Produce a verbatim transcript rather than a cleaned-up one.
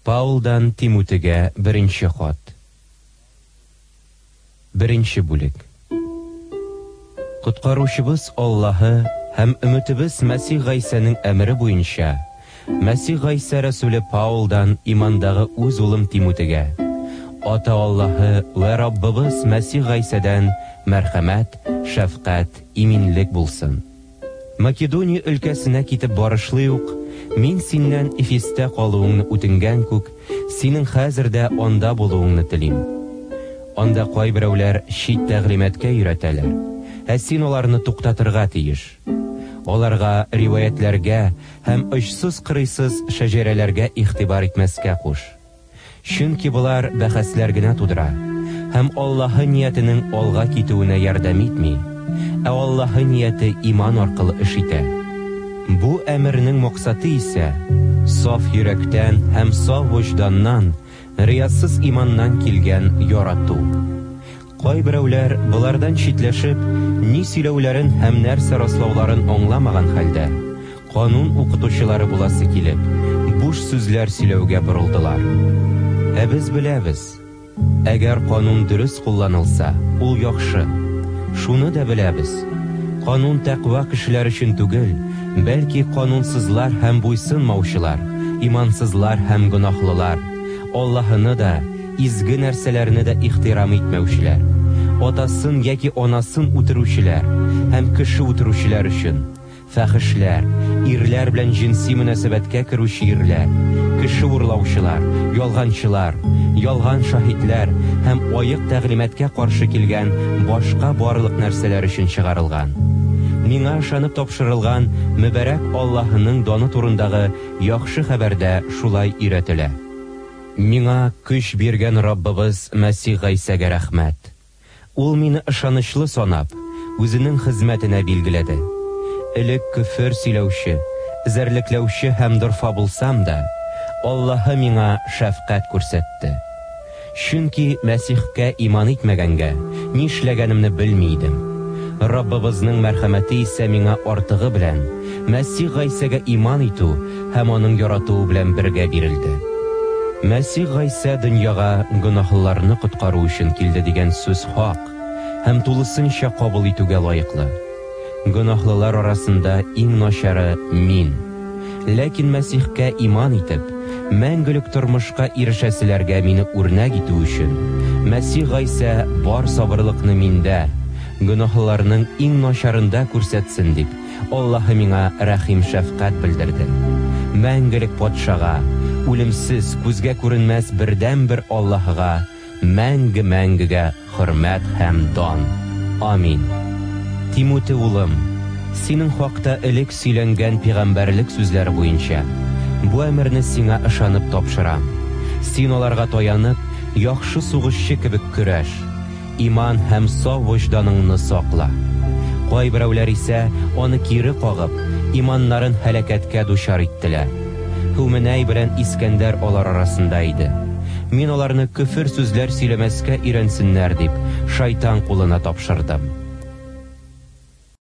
Паулдан Тимотиге беренче хат. Беренче бүлек. Коткаручыбыз Аллаһы һәм өметебез Мәсих Гайсаның әмере буенча Мәсих Гайса Рәсүле Паулдан имандагы үз улым Тимотиге, Ата Аллаһы ва Раббыбыз Мәсих Гайсадан мәрхәмәт, шәфкать, иминлек булсын. Македония өлкәсенә китеп барышлый ук, мин синнән Эфестә калуыңны үтенгән күк, синең хәзердә анда булуыңны телим. Анда кайберәүләр шит тәгълиматкә өйрәтәләр, ә син аларны туктатырга тиеш. Аларга риваятләргә һәм очсыз-кырыйсыз шәҗәрәләргә игътибар итмәскә куш. Чөнки булар бәхәсләр генә тудыра, һәм Аллаһы ниятенең алга китүенә ярдәм итми, ә Аллаһы нияте иман аркылы эш итә. Бу әмернең максаты исә саф йөрәктән һәм саф вөҗданнан, риясыз иманнан килгән ярату. Кайберәүләр булардан читләшеп, ни сөйләүләрен һәм нәрсә раслауларын аңламаган хәлдә, канун укытучылары буласы килеп, буш сүзләр сөйләүгә борылдылар. Ә без беләбез, әгәр канун дөрес кулланылса, ул яхшы. Шуны да беләбез. Канун тәкъва кешеләр өчен түгел, бәлки канунсызлар һәм буйсынмаучылар, имансызлар һәм гөнаһлылар, Аллаһыны да, изге нәрсәләрне дә ихтирам итмәүчеләр, атасын яки анасын үтерүчеләр һәм кеше үтерүчеләр өчен, фәхишләр, ирләр белән җинси мөнәсәбәткә керүче ирләр, кеше урлаучылар, ялганчылар, ялган шаһидләр һәм аек тәгълиматкә каршы килгән башка барлык нәрсәләр өчен чыгарылган. Миңа ышанып тапшырылган мөбарәк Аллаһының даны турындагы яхшы хәбәрдә шулай өйрәтелә. Миңа көч биргән Раббыбыз Мәсих Гайсага рәхмәт. Ул мине ышанычлы санап, үзенең хезмәтенә билгеләде. Элек күфер сөйләүче, зәрлекләүче һәм дорфа булсам да, Аллаһы миңа шәфкать күрсәтте. Чөнки Мәсихкә иман итмәгәнгә нишләгәнемне белми идем. Раббыбызның мәрхәмәте исә миңа артыгы белән Мәсих Гайсага иман итү һәм аның яратуы белән бергә бирелде. Мәсих Гайса дөньяга гөнаһлыларны коткару өчен килде дигән сүз хак һәм тулысынча кабул итүгә лаеклы. Гөнаһлылар арасында иң начары мин. Ләкин Мәсихкә иман итеп, мәңгелек тормышка ирешәселәргә мине үрнәк итү өчен Мәсих Гайса бар сабырлыкны миндә, гөнаһлыларның иң начарында күрсәтсен дип, Аллаһы миңа рәхим шәфкать белдерде. Мәңгелек патшага, үлемсез, күзгә күренмәс бердән-бер Аллаһыга мәңге-мәңгегә хөрмәт һәм дан. Амин. Тимоти улым, синең хакта элек сөйләнгән пәйгамбәрлек сүзләре буенча бу әмерне сиңа ышанып тапшырам. Син аларга таянып, яхшы сугышчы кебек көрәш, иман һәм саф вөҗданыңны сакла. Кайберәүләр исә аны кире кагып, иманнарын һәлакәткә дучар иттеләр. Хүменәй белән Искәндәр алар арасында иде. Мин аларны күфер сүзләр сөйләмәскә өйрәнсеннәр дип, шайтан кулына тапшырдым.